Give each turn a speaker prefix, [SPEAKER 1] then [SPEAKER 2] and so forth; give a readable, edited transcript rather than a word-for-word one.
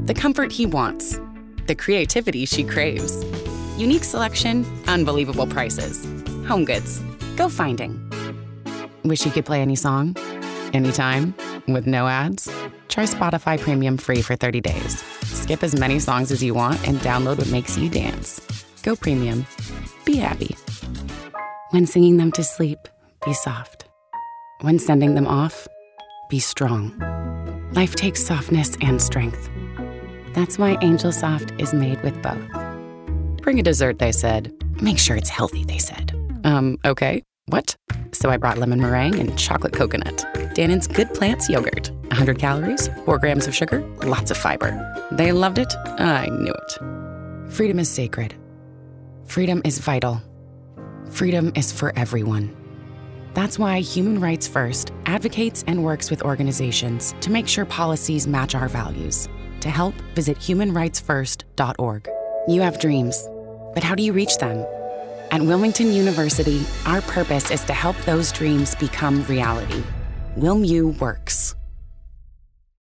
[SPEAKER 1] The comfort he wants. The creativity she craves. Unique selection, unbelievable prices. HomeGoods. Go finding. Wish you could play any song? Anytime? With no ads? Try Spotify Premium free for 30 days. Skip as many songs as you want and download what makes you dance. Go premium. Be happy. When singing them to sleep, be soft. When sending them off, be strong. Life takes softness and strength. That's why Angel Soft is made with both. Bring a dessert, they said. Make sure it's healthy, they said. Okay. What? So I brought lemon meringue and chocolate coconut. Dannon's Good Plants yogurt. 100 calories, 4 grams of sugar, lots of fiber. They loved it. I knew it. Freedom is sacred. Freedom is vital. Freedom is for everyone. That's why Human Rights First advocates and works with organizations to make sure policies match our values. To help, visit humanrightsfirst.org. You have dreams, but how do you reach them? At Wilmington University, our purpose is to help those dreams become reality. WilmU Works.